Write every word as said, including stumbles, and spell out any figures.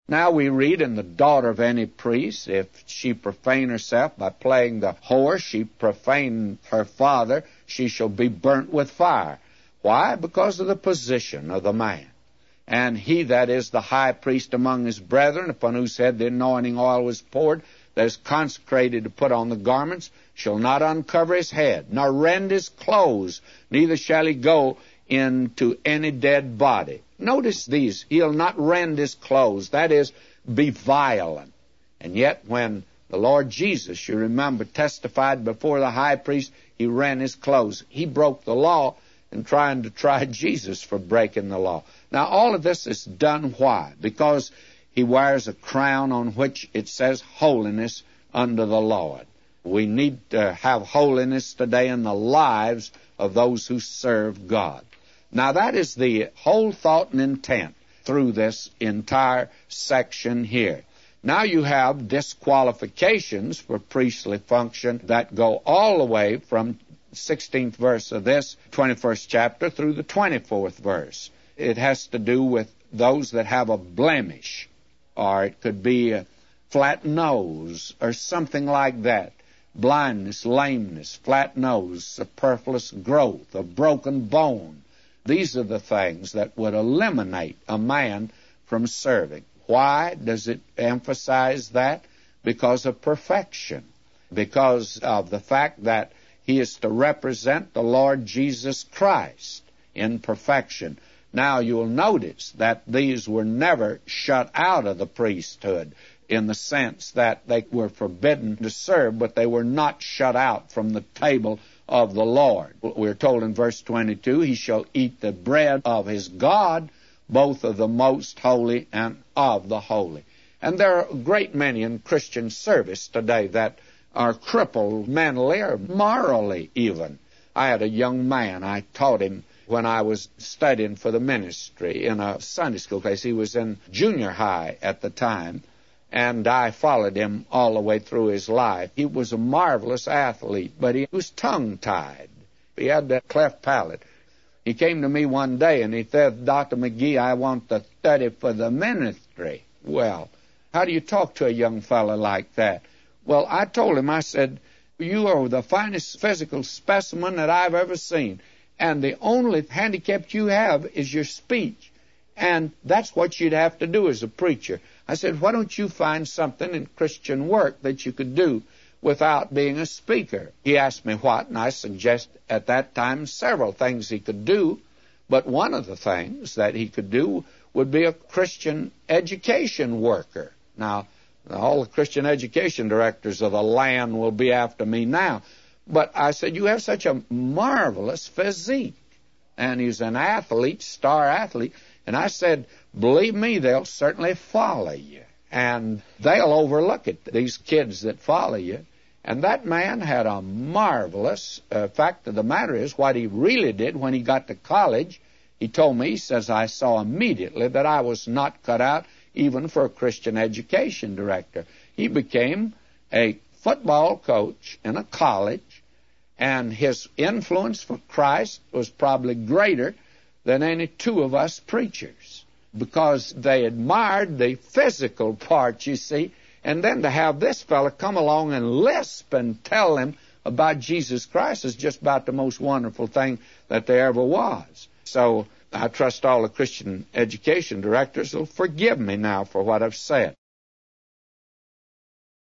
Now we read, in the daughter of any priest, if she profane herself by playing the whore, she profaned her father, she shall be burnt with fire. Why? Because of the position of the man. And he that is the high priest among his brethren, upon whose head the anointing oil was poured, that is consecrated to put on the garments, shall not uncover his head, nor rend his clothes, neither shall he go into any dead body. Notice these. He'll not rend his clothes, that is, be violent. And yet when the Lord Jesus, you remember, testified before the high priest, he rent his clothes. He broke the law in trying to try Jesus for breaking the law. Now, all of this is done why? Because he wears a crown on which it says holiness unto the Lord. We need to have holiness today in the lives of those who serve God. Now, that is the whole thought and intent through this entire section here. Now you have disqualifications for priestly function that go all the way from the sixteenth verse of this twenty-first chapter through the twenty-fourth verse. It has to do with those that have a blemish, or it could be a flat nose or something like that. Blindness, lameness, flat nose, superfluous growth, a broken bone. These are the things that would eliminate a man from serving. Why does it emphasize that? Because of perfection. Because of the fact that he is to represent the Lord Jesus Christ in perfection. Now, you'll notice that these were never shut out of the priesthood in the sense that they were forbidden to serve, but they were not shut out from the table of the Lord. We're told in verse twenty-two, he shall eat the bread of his God, both of the most holy and of the holy. And there are a great many in Christian service today that are crippled mentally or morally even. I had a young man, I taught him when I was studying for the ministry in a Sunday school class. He was in junior high at the time, and I followed him all the way through his life. He was a marvelous athlete, but he was tongue-tied. He had that cleft palate. He came to me one day, and he said, Doctor McGee, I want to study for the ministry. Well, how do you talk to a young fellow like that? Well, I told him, I said, you are the finest physical specimen that I've ever seen, and the only handicap you have is your speech. And that's what you'd have to do as a preacher. I said, why don't you find something in Christian work that you could do without being a speaker? He asked me what, and I suggested at that time several things he could do, but one of the things that he could do would be a Christian education worker. Now, all the Christian education directors of the land will be after me now, but I said, you have such a marvelous physique, and he's an athlete, star athlete. And I said, believe me, they'll certainly follow you. And they'll overlook it, these kids that follow you. And that man had a marvelous uh, fact of the matter is, what he really did when he got to college, he told me, he says, I saw immediately that I was not cut out even for a Christian education director. He became a football coach in a college, and his influence for Christ was probably greater than any two of us preachers, because they admired the physical part, you see, and then to have this fella come along and lisp and tell them about Jesus Christ is just about the most wonderful thing that there ever was. So I trust all the Christian education directors will forgive me now for what I've said.